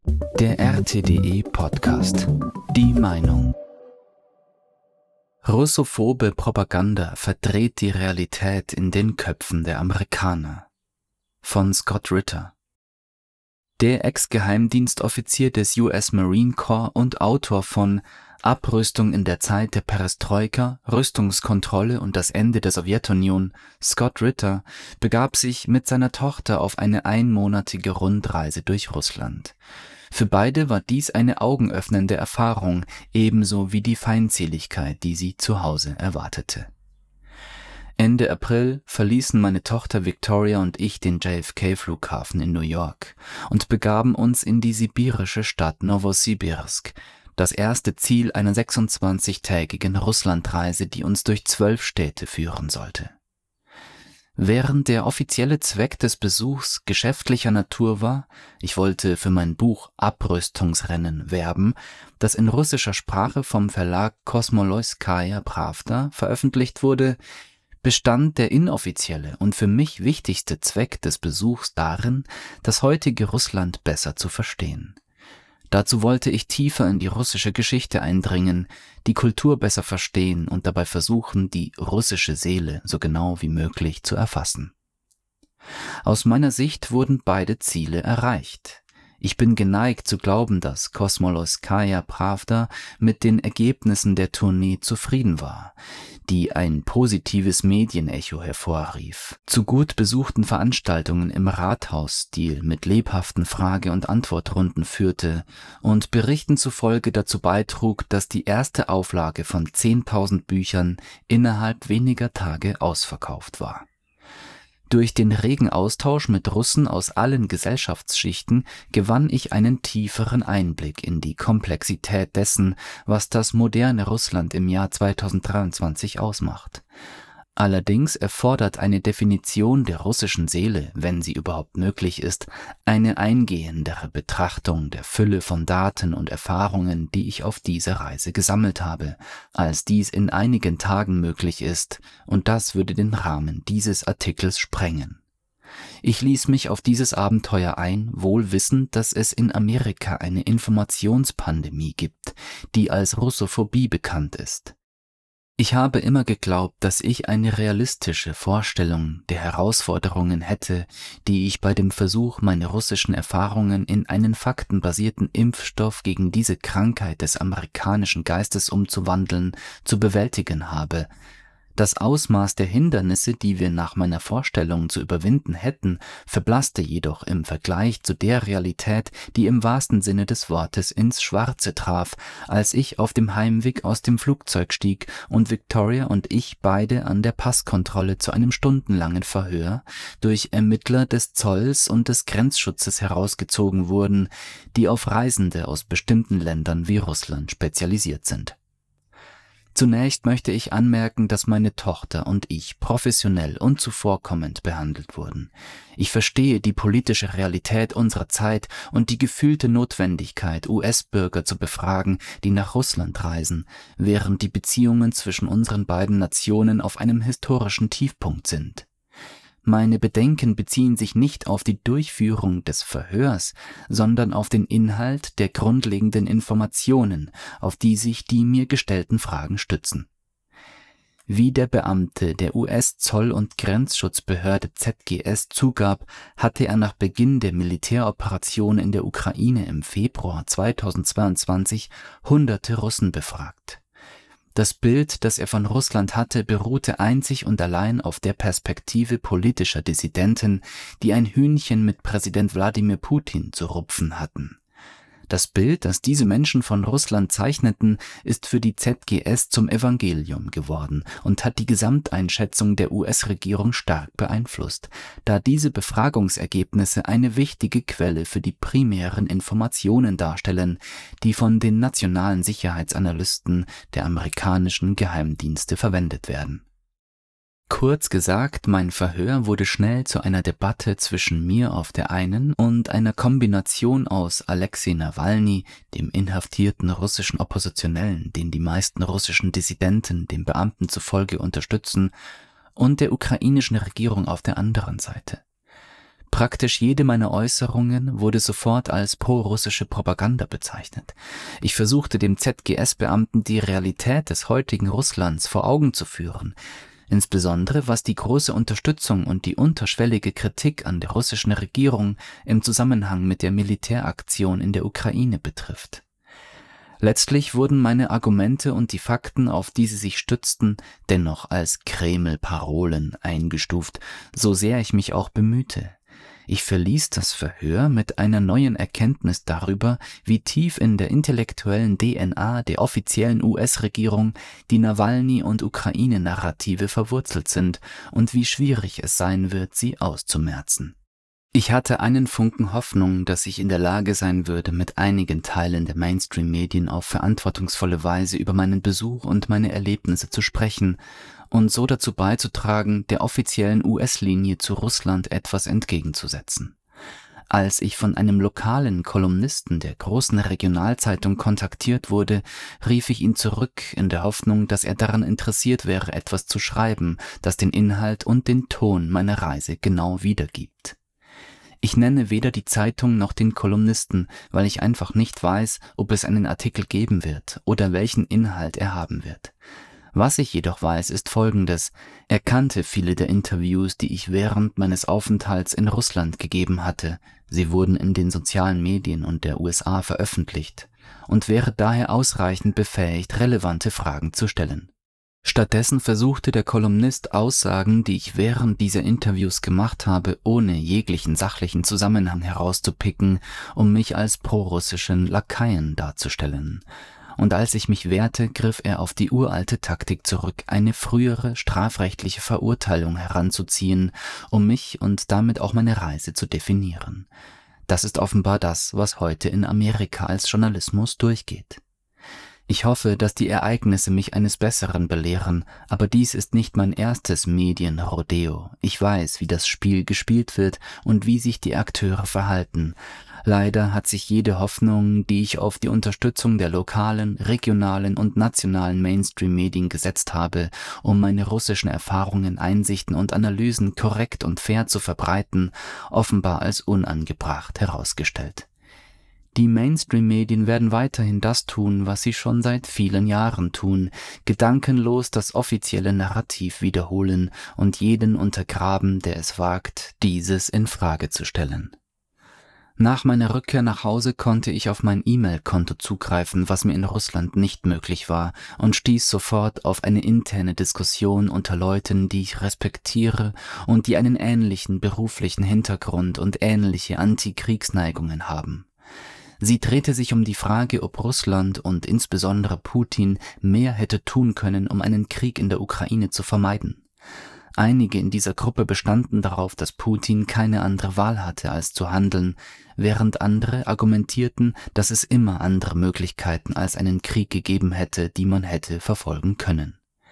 Der RTDE Podcast. Die Meinung. Russophobe Propaganda verdreht die Realität in den Köpfen der Amerikaner. Von Scott Ritter. Der Ex-Geheimdienstoffizier des US Marine Corps und Autor von Abrüstung in der Zeit der Perestroika, Rüstungskontrolle und das Ende der Sowjetunion, Scott Ritter, begab sich mit seiner Tochter auf eine einmonatige Rundreise durch Russland. Für beide war dies eine augenöffnende Erfahrung, ebenso wie die Feindseligkeit, die sie zu Hause erwartete. Ende April verließen meine Tochter Victoria und ich den JFK-Flughafen in New York und begaben uns in die sibirische Stadt Nowosibirsk, das erste Ziel einer 26-tägigen Russlandreise, die uns durch 12 Städte führen sollte. Während der offizielle Zweck des Besuchs geschäftlicher Natur war, ich wollte für mein Buch Abrüstungsrennen werben, das in russischer Sprache vom Verlag Kosmolojskaja Prawda veröffentlicht wurde, bestand der inoffizielle und für mich wichtigste Zweck des Besuchs darin, das heutige Russland besser zu verstehen. Dazu wollte ich tiefer in die russische Geschichte eindringen, die Kultur besser verstehen und dabei versuchen, die russische Seele so genau wie möglich zu erfassen. Aus meiner Sicht wurden beide Ziele erreicht. Ich bin geneigt zu glauben, dass Kosmolojskaja Prawda mit den Ergebnissen der Tournee zufrieden war, die ein positives Medienecho hervorrief, zu gut besuchten Veranstaltungen im Rathausstil mit lebhaften Frage- und Antwortrunden führte und Berichten zufolge dazu beitrug, dass die erste Auflage von 10.000 Büchern innerhalb weniger Tage ausverkauft war. Durch den regen Austausch mit Russen aus allen Gesellschaftsschichten gewann ich einen tieferen Einblick in die Komplexität dessen, was das moderne Russland im Jahr 2023 ausmacht. Allerdings erfordert eine Definition der russischen Seele, wenn sie überhaupt möglich ist, eine eingehendere Betrachtung der Fülle von Daten und Erfahrungen, die ich auf dieser Reise gesammelt habe, als dies in einigen Tagen möglich ist, und das würde den Rahmen dieses Artikels sprengen. Ich ließ mich auf dieses Abenteuer ein, wohl wissend, dass es in Amerika eine Informationspandemie gibt, die als Russophobie bekannt ist. Ich habe immer geglaubt, dass ich eine realistische Vorstellung der Herausforderungen hätte, die ich bei dem Versuch, meine russischen Erfahrungen in einen faktenbasierten Impfstoff gegen diese Krankheit des amerikanischen Geistes umzuwandeln, zu bewältigen habe. Das Ausmaß der Hindernisse, die wir nach meiner Vorstellung zu überwinden hätten, verblasste jedoch im Vergleich zu der Realität, die im wahrsten Sinne des Wortes ins Schwarze traf, als ich auf dem Heimweg aus dem Flugzeug stieg und Victoria und ich beide an der Passkontrolle zu einem stundenlangen Verhör durch Ermittler des Zolls und des Grenzschutzes herausgezogen wurden, die auf Reisende aus bestimmten Ländern wie Russland spezialisiert sind. Zunächst möchte ich anmerken, dass meine Tochter und ich professionell und zuvorkommend behandelt wurden. Ich verstehe die politische Realität unserer Zeit und die gefühlte Notwendigkeit, US-Bürger zu befragen, die nach Russland reisen, während die Beziehungen zwischen unseren beiden Nationen auf einem historischen Tiefpunkt sind. Meine Bedenken beziehen sich nicht auf die Durchführung des Verhörs, sondern auf den Inhalt der grundlegenden Informationen, auf die sich die mir gestellten Fragen stützen. Wie der Beamte der US-Zoll- und Grenzschutzbehörde ZGS zugab, hatte er nach Beginn der Militäroperation in der Ukraine im Februar 2022 Hunderte Russen befragt. Das Bild, das er von Russland hatte, beruhte einzig und allein auf der Perspektive politischer Dissidenten, die ein Hühnchen mit Präsident Wladimir Putin zu rupfen hatten. Das Bild, das diese Menschen von Russland zeichneten, ist für die ZGS zum Evangelium geworden und hat die Gesamteinschätzung der US-Regierung stark beeinflusst, da diese Befragungsergebnisse eine wichtige Quelle für die primären Informationen darstellen, die von den nationalen Sicherheitsanalysten der amerikanischen Geheimdienste verwendet werden. Kurz gesagt, mein Verhör wurde schnell zu einer Debatte zwischen mir auf der einen und einer Kombination aus Alexei Nawalny, dem inhaftierten russischen Oppositionellen, den die meisten russischen Dissidenten den Beamten zufolge unterstützen, und der ukrainischen Regierung auf der anderen Seite. Praktisch jede meiner Äußerungen wurde sofort als prorussische Propaganda bezeichnet. Ich versuchte dem ZGS-Beamten die Realität des heutigen Russlands vor Augen zu führen, insbesondere was die große Unterstützung und die unterschwellige Kritik an der russischen Regierung im Zusammenhang mit der Militäraktion in der Ukraine betrifft. Letztlich wurden meine Argumente und die Fakten, auf die sie sich stützten, dennoch als Kreml-Parolen eingestuft, so sehr ich mich auch bemühte. Ich verließ das Verhör mit einer neuen Erkenntnis darüber, wie tief in der intellektuellen DNA der offiziellen US-Regierung die Nawalny- und Ukraine-Narrative verwurzelt sind und wie schwierig es sein wird, sie auszumerzen. Ich hatte einen Funken Hoffnung, dass ich in der Lage sein würde, mit einigen Teilen der Mainstream-Medien auf verantwortungsvolle Weise über meinen Besuch und meine Erlebnisse zu sprechen und so dazu beizutragen, der offiziellen US-Linie zu Russland etwas entgegenzusetzen. Als ich von einem lokalen Kolumnisten der großen Regionalzeitung kontaktiert wurde, rief ich ihn zurück in der Hoffnung, dass er daran interessiert wäre, etwas zu schreiben, das den Inhalt und den Ton meiner Reise genau wiedergibt. Ich nenne weder die Zeitung noch den Kolumnisten, weil ich einfach nicht weiß, ob es einen Artikel geben wird oder welchen Inhalt er haben wird. Was ich jedoch weiß, ist Folgendes: Er kannte viele der Interviews, die ich während meines Aufenthalts in Russland gegeben hatte. Sie wurden in den sozialen Medien und der USA veröffentlicht und wäre daher ausreichend befähigt, relevante Fragen zu stellen. Stattdessen versuchte der Kolumnist Aussagen, die ich während dieser Interviews gemacht habe, ohne jeglichen sachlichen Zusammenhang herauszupicken, um mich als prorussischen Lakaien darzustellen. Und als ich mich wehrte, griff er auf die uralte Taktik zurück, eine frühere strafrechtliche Verurteilung heranzuziehen, um mich und damit auch meine Reise zu definieren. Das ist offenbar das, was heute in Amerika als Journalismus durchgeht. Ich hoffe, dass die Ereignisse mich eines Besseren belehren, aber dies ist nicht mein erstes Medienrodeo. Ich weiß, wie das Spiel gespielt wird und wie sich die Akteure verhalten. Leider hat sich jede Hoffnung, die ich auf die Unterstützung der lokalen, regionalen und nationalen Mainstream-Medien gesetzt habe, um meine russischen Erfahrungen, Einsichten und Analysen korrekt und fair zu verbreiten, offenbar als unangebracht herausgestellt. Die Mainstream-Medien werden weiterhin das tun, was sie schon seit vielen Jahren tun, gedankenlos das offizielle Narrativ wiederholen und jeden untergraben, der es wagt, dieses in Frage zu stellen. Nach meiner Rückkehr nach Hause konnte ich auf mein E-Mail-Konto zugreifen, was mir in Russland nicht möglich war, und stieß sofort auf eine interne Diskussion unter Leuten, die ich respektiere und die einen ähnlichen beruflichen Hintergrund und ähnliche Antikriegsneigungen haben. Sie drehte sich um die Frage, ob Russland und insbesondere Putin mehr hätte tun können, um einen Krieg in der Ukraine zu vermeiden. Einige in dieser Gruppe bestanden darauf, dass Putin keine andere Wahl hatte, als zu handeln, während andere argumentierten, dass es immer andere Möglichkeiten als einen Krieg gegeben hätte, die man hätte verfolgen können.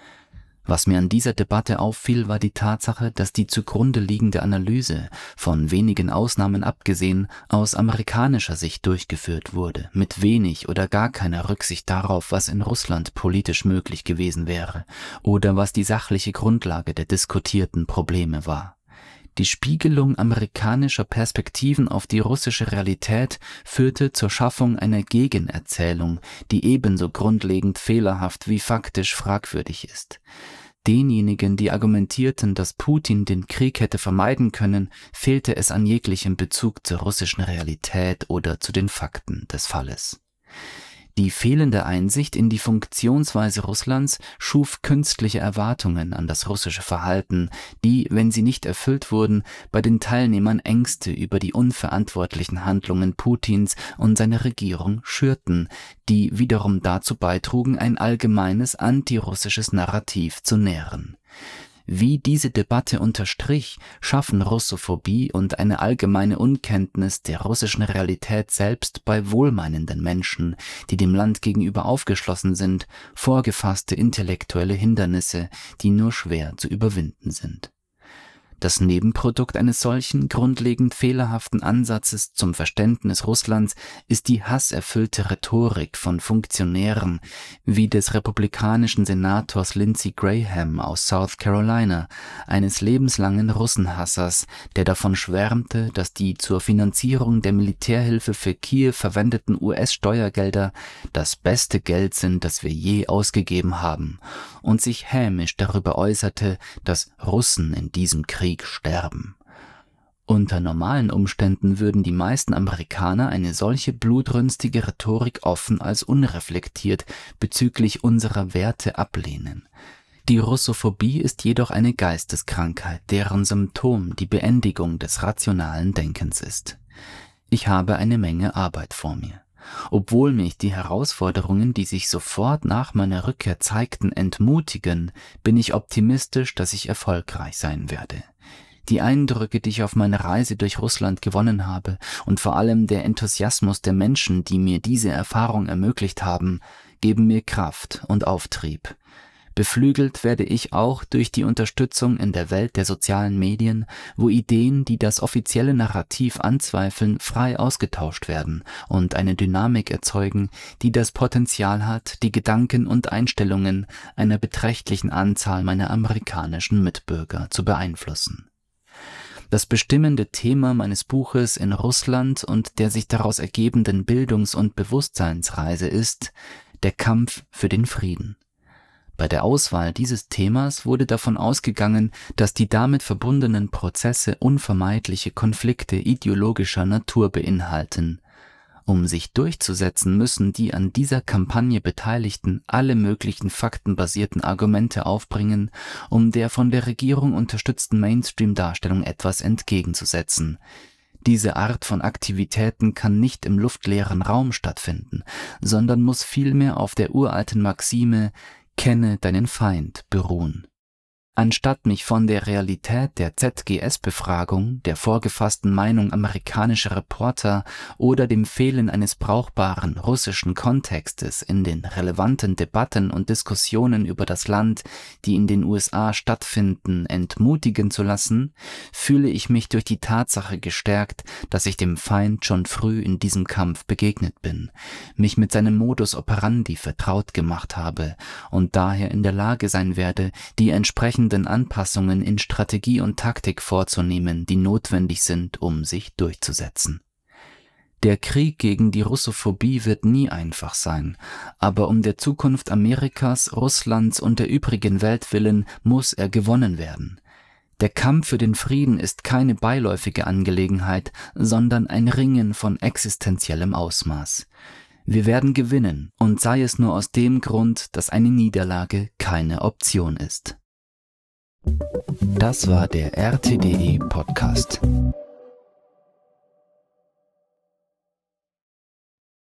Was mir an dieser Debatte auffiel, war die Tatsache, dass die zugrunde liegende Analyse, von wenigen Ausnahmen abgesehen, aus amerikanischer Sicht durchgeführt wurde, mit wenig oder gar keiner Rücksicht darauf, was in Russland politisch möglich gewesen wäre oder was die sachliche Grundlage der diskutierten Probleme war. Die Spiegelung amerikanischer Perspektiven auf die russische Realität führte zur Schaffung einer Gegenerzählung, die ebenso grundlegend fehlerhaft wie faktisch fragwürdig ist. Denjenigen, die argumentierten, dass Putin den Krieg hätte vermeiden können, fehlte es an jeglichem Bezug zur russischen Realität oder zu den Fakten des Falles. Die fehlende Einsicht in die Funktionsweise Russlands schuf künstliche Erwartungen an das russische Verhalten, die, wenn sie nicht erfüllt wurden, bei den Teilnehmern Ängste über die unverantwortlichen Handlungen Putins und seiner Regierung schürten, die wiederum dazu beitrugen, ein allgemeines antirussisches Narrativ zu nähren. Wie diese Debatte unterstrich, schaffen Russophobie und eine allgemeine Unkenntnis der russischen Realität selbst bei wohlmeinenden Menschen, die dem Land gegenüber aufgeschlossen sind, vorgefasste intellektuelle Hindernisse, die nur schwer zu überwinden sind. Das Nebenprodukt eines solchen grundlegend fehlerhaften Ansatzes zum Verständnis Russlands ist die hasserfüllte Rhetorik von Funktionären wie des republikanischen Senators Lindsey Graham aus South Carolina, eines lebenslangen Russenhassers, der davon schwärmte, dass die zur Finanzierung der Militärhilfe für Kiew verwendeten US-Steuergelder das beste Geld sind, das wir je ausgegeben haben, und sich hämisch darüber äußerte, dass Russen in diesem Krieg sterben. Unter normalen Umständen würden die meisten Amerikaner eine solche blutrünstige Rhetorik offen als unreflektiert bezüglich unserer Werte ablehnen. Die Russophobie ist jedoch eine Geisteskrankheit, deren Symptom die Beendigung des rationalen Denkens ist. Ich habe eine Menge Arbeit vor mir. Obwohl mich die Herausforderungen, die sich sofort nach meiner Rückkehr zeigten, entmutigen, bin ich optimistisch, dass ich erfolgreich sein werde. Die Eindrücke, die ich auf meiner Reise durch Russland gewonnen habe und vor allem der Enthusiasmus der Menschen, die mir diese Erfahrung ermöglicht haben, geben mir Kraft und Auftrieb. Beflügelt werde ich auch durch die Unterstützung in der Welt der sozialen Medien, wo Ideen, die das offizielle Narrativ anzweifeln, frei ausgetauscht werden und eine Dynamik erzeugen, die das Potenzial hat, die Gedanken und Einstellungen einer beträchtlichen Anzahl meiner amerikanischen Mitbürger zu beeinflussen. Das bestimmende Thema meines Buches in Russland und der sich daraus ergebenden Bildungs- und Bewusstseinsreise ist der Kampf für den Frieden. Bei der Auswahl dieses Themas wurde davon ausgegangen, dass die damit verbundenen Prozesse unvermeidliche Konflikte ideologischer Natur beinhalten. Um sich durchzusetzen, müssen die an dieser Kampagne Beteiligten alle möglichen faktenbasierten Argumente aufbringen, um der von der Regierung unterstützten Mainstream-Darstellung etwas entgegenzusetzen. Diese Art von Aktivitäten kann nicht im luftleeren Raum stattfinden, sondern muss vielmehr auf der uralten Maxime „Kenne deinen Feind“ beruhen. Anstatt mich von der Realität der ZGS-Befragung, der vorgefassten Meinung amerikanischer Reporter oder dem Fehlen eines brauchbaren russischen Kontextes in den relevanten Debatten und Diskussionen über das Land, die in den USA stattfinden, entmutigen zu lassen, fühle ich mich durch die Tatsache gestärkt, dass ich dem Feind schon früh in diesem Kampf begegnet bin, mich mit seinem Modus operandi vertraut gemacht habe und daher in der Lage sein werde, die entsprechenden Anpassungen in Strategie und Taktik vorzunehmen, die notwendig sind, um sich durchzusetzen. Der Krieg gegen die Russophobie wird nie einfach sein, aber um der Zukunft Amerikas, Russlands und der übrigen Welt willen muss er gewonnen werden. Der Kampf für den Frieden ist keine beiläufige Angelegenheit, sondern ein Ringen von existenziellem Ausmaß. Wir werden gewinnen, und sei es nur aus dem Grund, dass eine Niederlage keine Option ist. Das war der RTDE Podcast.